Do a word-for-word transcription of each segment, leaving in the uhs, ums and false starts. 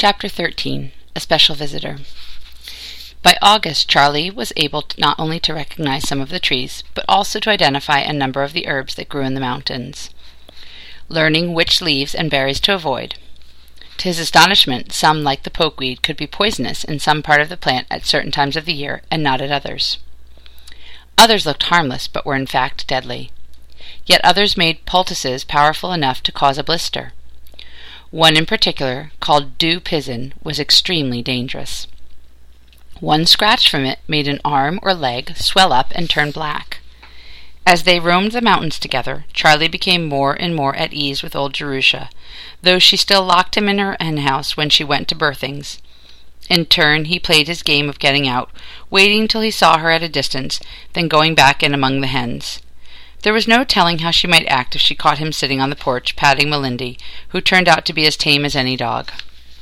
Chapter thirteen. A Special Visitor. By August, Charlie was able to not only to recognize some of the trees, but also to identify a number of the herbs that grew in the mountains, learning which leaves and berries to avoid. To his astonishment, some, like the pokeweed, could be poisonous in some part of the plant at certain times of the year and not at others. Others looked harmless, but were in fact deadly. Yet others made poultices powerful enough to cause a blister. One in particular, called dew pizen, was extremely dangerous. One scratch from it made an arm or leg swell up and turn black. As they roamed the mountains together, Charlie became more and more at ease with old Jerusha, though she still locked him in her henhouse when she went to birthings. In turn, he played his game of getting out, waiting till he saw her at a distance, then going back in among the hens. There was no telling how she might act if she caught him sitting on the porch patting Melindy, who turned out to be as tame as any dog.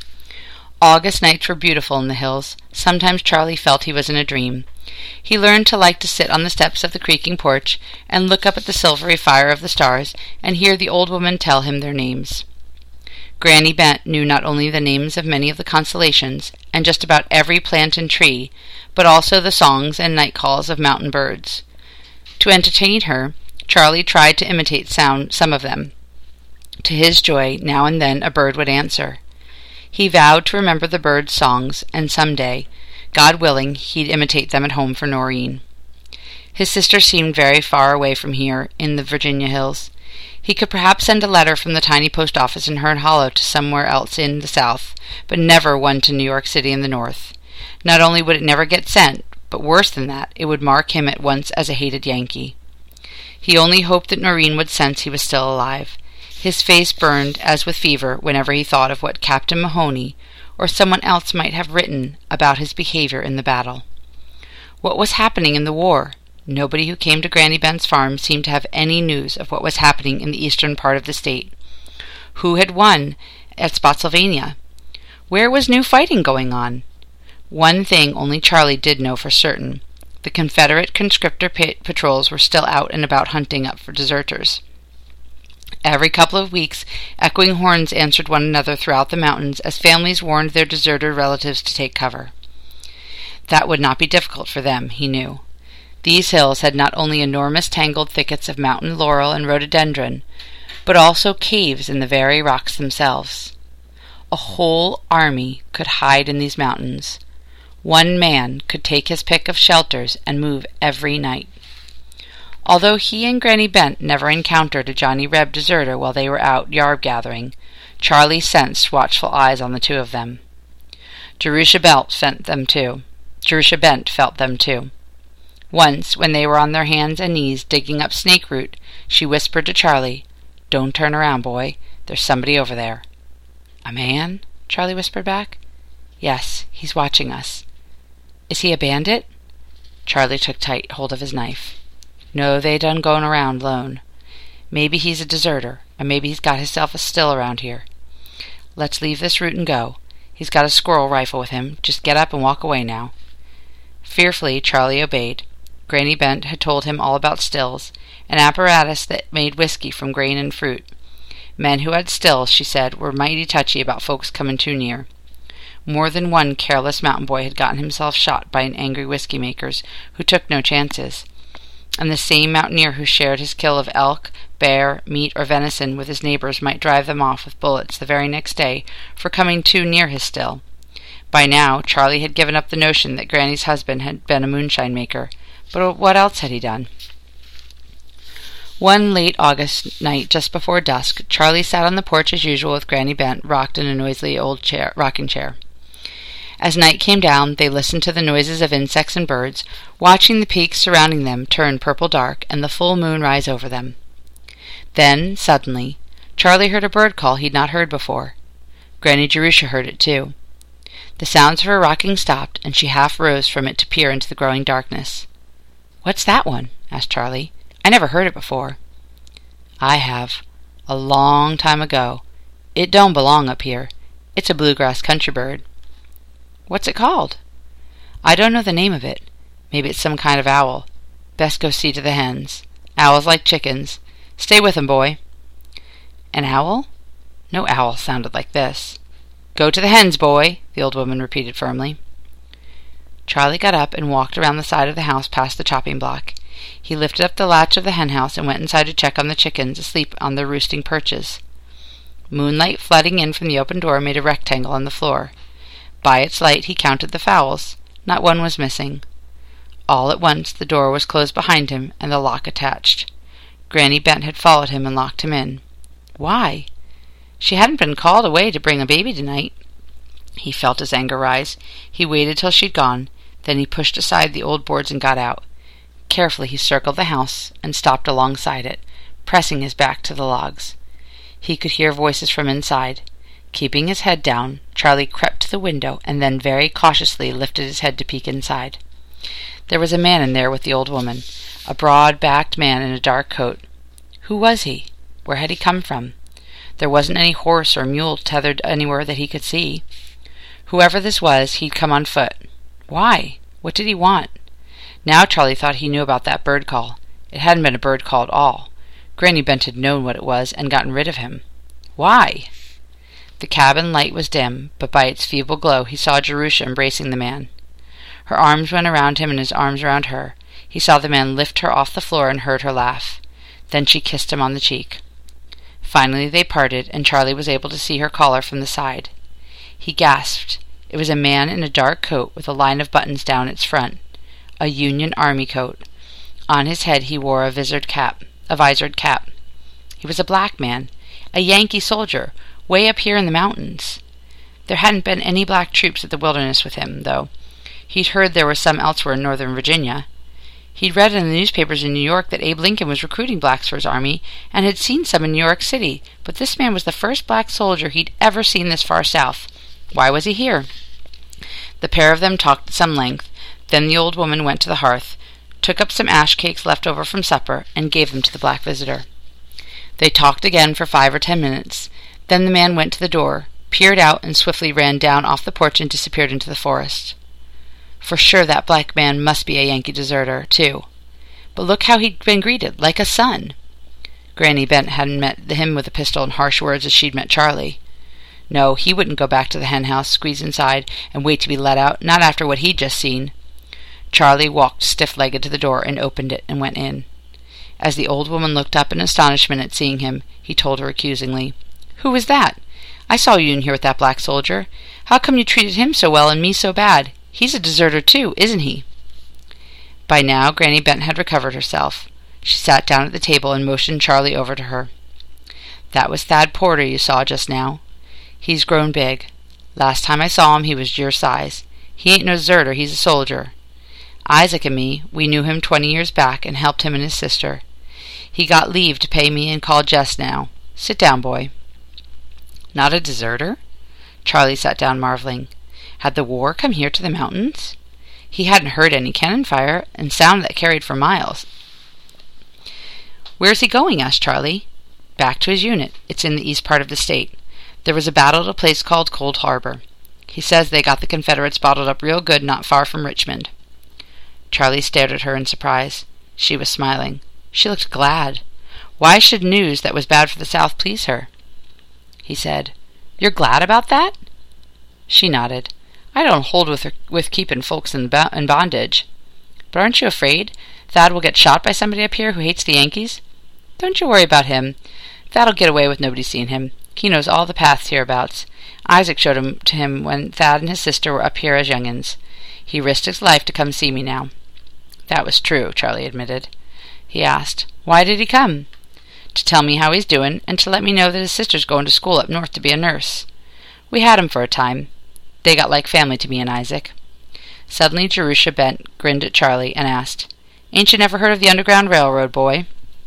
August nights were beautiful in the hills. Sometimes Charlie felt he was in a dream. He learned to like to sit on the steps of the creaking porch and look up at the silvery fire of the stars and hear the old woman tell him their names. Granny Bent knew not only the names of many of the constellations and just about every plant and tree, but also the songs and night calls of mountain birds. To entertain her, Charlie tried to imitate sound some of them. To his joy, now and then a bird would answer. He vowed to remember the birds' songs, and some day, God willing, he'd imitate them at home for Noreen. His sister seemed very far away from here, in the Virginia hills. He could perhaps send a letter from the tiny post office in Herne Hollow to somewhere else in the south, but never one to New York City in the north. Not only would it never get sent, but worse than that, it would mark him at once as a hated Yankee. He only hoped that Noreen would sense he was still alive. His face burned as with fever whenever he thought of what Captain Mahoney or someone else might have written about his behavior in the battle. What was happening in the war? Nobody who came to Granny Bent's farm seemed to have any news of what was happening in the eastern part of the state. Who had won at Spotsylvania? Where was new fighting going on? One thing only Charlie did know for certain. The Confederate conscriptor patrols were still out and about hunting up for deserters. Every couple of weeks, echoing horns answered one another throughout the mountains as families warned their deserter relatives to take cover. That would not be difficult for them, he knew. These hills had not only enormous tangled thickets of mountain laurel and rhododendron, but also caves in the very rocks themselves. A whole army could hide in these mountains. One man could take his pick of shelters and move every night. Although he and Granny Bent never encountered a Johnny Reb deserter while they were out yarb gathering, Charlie sensed watchful eyes on the two of them. Jerusha Bent felt them too. Jerusha Bent felt them too. Once, when they were on their hands and knees digging up snake root, she whispered to Charlie, "Don't turn around, boy. There's somebody over there." "A man?" Charlie whispered back. "Yes, he's watching us." "Is he a bandit?" Charlie took tight hold of his knife. "No, they done going around lone. Maybe he's a deserter, or maybe he's got hisself a still around here. Let's leave this root and go. He's got a squirrel rifle with him. Just get up and walk away now." Fearfully, Charlie obeyed. Granny Bent had told him all about stills, an apparatus that made whiskey from grain and fruit. Men who had stills, she said, were mighty touchy about folks coming too near. More than one careless mountain boy had gotten himself shot by an angry whiskey makers who took no chances, and the same mountaineer who shared his kill of elk, bear, meat, or venison with his neighbors might drive them off with bullets the very next day for coming too near his still. By now, Charlie had given up the notion that Granny's husband had been a moonshine maker, but what else had he done? One late August night, just before dusk, Charlie sat on the porch as usual with Granny Bent rocked in a noisy old chair, rocking chair. As night came down, they listened to the noises of insects and birds, watching the peaks surrounding them turn purple dark and the full moon rise over them. Then, suddenly, Charlie heard a bird call he'd not heard before. Granny Jerusha heard it, too. The sounds of her rocking stopped, and she half rose from it to peer into the growing darkness. "What's that one?" asked Charlie. "I never heard it before." "I have. A long time ago. It don't belong up here. It's a bluegrass country bird." "What's it called?" "I don't know the name of it. Maybe it's some kind of owl. Best go see to the hens. Owls like chickens. Stay with 'em, boy." "An owl?" No owl sounded like this. "Go to the hens, boy," the old woman repeated firmly. Charlie got up and walked around the side of the house past the chopping block. He lifted up the latch of the hen house and went inside to check on the chickens asleep on their roosting perches. Moonlight flooding in from the open door made a rectangle on the floor. By its light he counted the fowls. Not one was missing. All at once the door was closed behind him and the lock attached. Granny Bent had followed him and locked him in. Why? She hadn't been called away to bring a baby tonight. He felt his anger rise. He waited till she'd gone. Then he pushed aside the old boards and got out. Carefully he circled the house and stopped alongside it, pressing his back to the logs. He could hear voices from inside. Keeping his head down, Charlie crept to the window and then very cautiously lifted his head to peek inside. There was a man in there with the old woman, a broad-backed man in a dark coat. Who was he? Where had he come from? There wasn't any horse or mule tethered anywhere that he could see. Whoever this was, he'd come on foot. Why? What did he want? Now Charlie thought he knew about that bird call. It hadn't been a bird call at all. Granny Bent had known what it was and gotten rid of him. Why? The cabin light was dim, but by its feeble glow he saw Jerusha embracing the man. Her arms went around him and his arms around her. He saw the man lift her off the floor and heard her laugh. Then she kissed him on the cheek. Finally they parted, and Charlie was able to see her collar from the side. He gasped. It was a man in a dark coat with a line of buttons down its front. A Union Army coat. On his head he wore a visored cap. A visored cap. He was a black man, a Yankee soldier, way up here in the mountains. There hadn't been any black troops at the Wilderness with him, though. He'd heard there were some elsewhere in northern Virginia. He'd read in the newspapers in New York that Abe Lincoln was recruiting blacks for his army, and had seen some in New York City, but this man was the first black soldier he'd ever seen this far south. Why was he here? The pair of them talked at some length. Then the old woman went to the hearth, took up some ash cakes left over from supper, and gave them to the black visitor. They talked again for five or ten minutes. Then the man went to the door, peered out, and swiftly ran down off the porch and disappeared into the forest. For sure that black man must be a Yankee deserter, too. But look how he'd been greeted, like a son. Granny Bent hadn't met him with a pistol and harsh words as she'd met Charlie. No, he wouldn't go back to the hen house, squeeze inside, and wait to be let out, not after what he'd just seen. Charlie walked stiff-legged to the door and opened it and went in. As the old woman looked up in astonishment at seeing him, he told her accusingly, "Who was that? I saw you in here with that black soldier. How come you treated him so well and me so bad? He's a deserter, too, isn't he?" By now Granny Bent had recovered herself. She sat down at the table and motioned Charlie over to her. "That was Thad Porter you saw just now. He's grown big. Last time I saw him he was your size. He ain't no deserter, he's a soldier. Isaac and me, we knew him twenty years back and helped him and his sister. He got leave to pay me and call Jess now. Sit down, boy." Not a deserter? Charlie sat down, marveling. Had the war come here to the mountains? He hadn't heard any cannon fire, and sound that carried for miles. "Where's he going?" asked Charlie. "Back to his unit. It's in the east part of the state. There was a battle at a place called Cold Harbor. He says they got the Confederates bottled up real good not far from Richmond." Charlie stared at her in surprise. She was smiling. She looked glad. Why should news that was bad for the South please her? He said, "You're glad about that?" She nodded. "I don't hold with her, with keeping folks in, bo- in bondage. But aren't you afraid Thad will get shot by somebody up here who hates the Yankees?" "Don't you worry about him. Thad'll get away with nobody seeing him. He knows all the paths hereabouts. Isaac showed him to him when Thad and his sister were up here as young'uns. He risked his life to come see me now." That was true, Charlie admitted. He asked, "Why did he come?" "To tell me how he's doing, and to let me know that his sister's going to school up north to be a nurse. We had 'em for a time. They got like family to me and Isaac." Suddenly Jerusha Bent grinned at Charlie and asked, "Ain't you never heard of the Underground Railroad, boy?"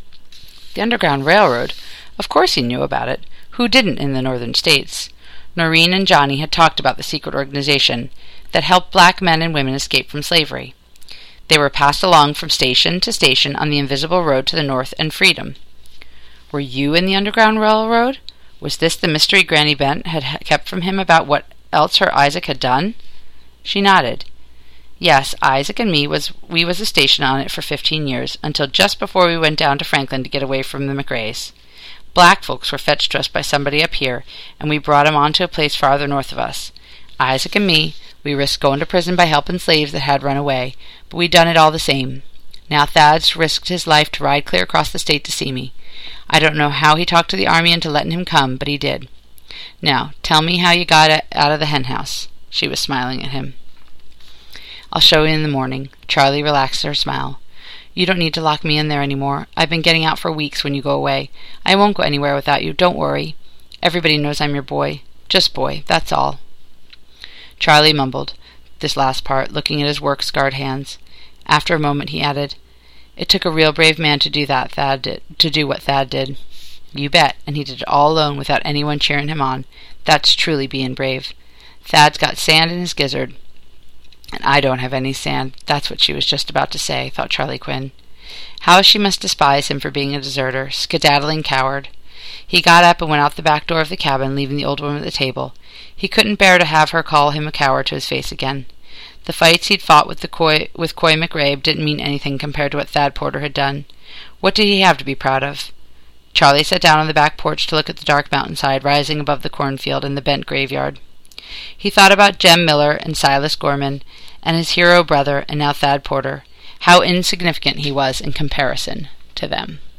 The Underground Railroad? Of course he knew about it. Who didn't in the northern states? Noreen and Johnny had talked about the secret organization that helped black men and women escape from slavery. They were passed along from station to station on the invisible road to the north and freedom. Were you in the Underground Railroad? Was this the mystery Granny Bent had kept from him about what else her Isaac had done? She nodded. Yes, Isaac and me was we was a station on it for fifteen years, until just before we went down to Franklin to get away from the McRaes. Black folks were fetched to us by somebody up here, and we brought 'em on to a place farther north of us. Isaac and me, we risked going to prison by helping slaves that had run away, but we done it all the same. Now Thad's risked his life to ride clear across the state to see me. I don't know how he talked to the army into letting him come, but he did. Now, tell me how you got out of the hen house." She was smiling at him. "I'll show you in the morning." Charlie relaxed her smile. "You don't need to lock me in there any more. I've been getting out for weeks when you go away. I won't go anywhere without you, don't worry. Everybody knows I'm your boy. Just boy, that's all." Charlie mumbled this last part, looking at his work-scarred hands. After a moment he added, "It took a real brave man to do that, Thad did, to do what Thad did." "You bet, and he did it all alone without anyone cheering him on. That's truly being brave. Thad's got sand in his gizzard." "And I don't have any sand." That's what she was just about to say, thought Charlie Quinn. How she must despise him for being a deserter, skedaddling coward. He got up and went out the back door of the cabin, leaving the old woman at the table. He couldn't bear to have her call him a coward to his face again. The fights he'd fought with the Coy, with Coy McRae didn't mean anything compared to what Thad Porter had done. What did he have to be proud of? Charlie sat down on the back porch to look at the dark mountainside rising above the cornfield and the bent graveyard. He thought about Jem Miller and Silas Gorman, and his hero brother, and now Thad Porter. How insignificant he was in comparison to them.